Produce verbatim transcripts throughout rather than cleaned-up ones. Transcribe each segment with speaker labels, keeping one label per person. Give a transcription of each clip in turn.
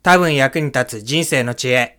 Speaker 1: 多分役に立つ人生の知恵。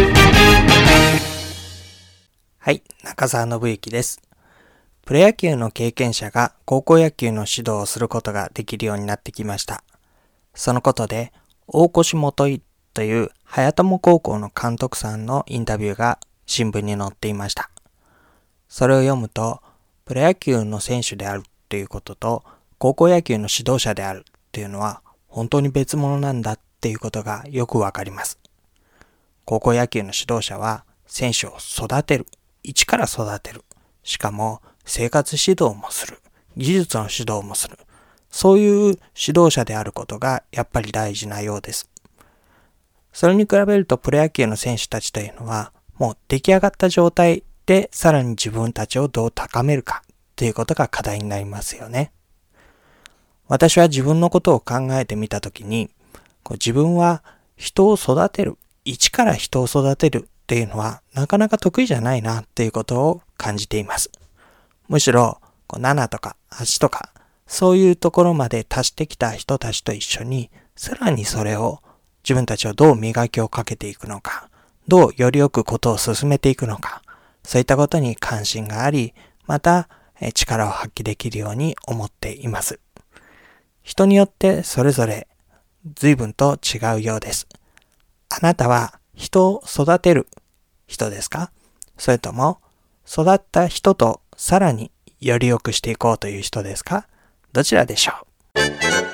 Speaker 1: はい、中澤信之です。プロ野球の経験者が高校野球の指導をすることができるようになってきました。そのことで、大越元井という早友高校の監督さんのインタビューが新聞に載っていました。それを読むと、プロ野球の選手であるということと、高校野球の指導者であるというのは本当に別物なんだっていうことがよくわかります。高校野球の指導者は選手を育てる、一から育てる、しかも生活指導もする、技術の指導もする、そういう指導者であることがやっぱり大事なようです。それに比べるとプロ野球の選手たちというのはもう出来上がった状態でさらに自分たちをどう高めるかということが課題になりますよね。私は自分のことを考えてみたときに、こう自分は人を育てる、一から人を育てるっていうのはなかなか得意じゃないなっていうことを感じています。むしろこうななとかはちとかそういうところまで達してきた人たちと一緒にさらにそれを自分たちをどう磨きをかけていくのか、どうよりよくことを進めていくのか、そういったことに関心があり、また力を発揮できるように思っています。人によってそれぞれ随分と違うようです。あなたは人を育てる人ですか？それとも育った人とさらにより良くしていこうという人ですか？どちらでしょう？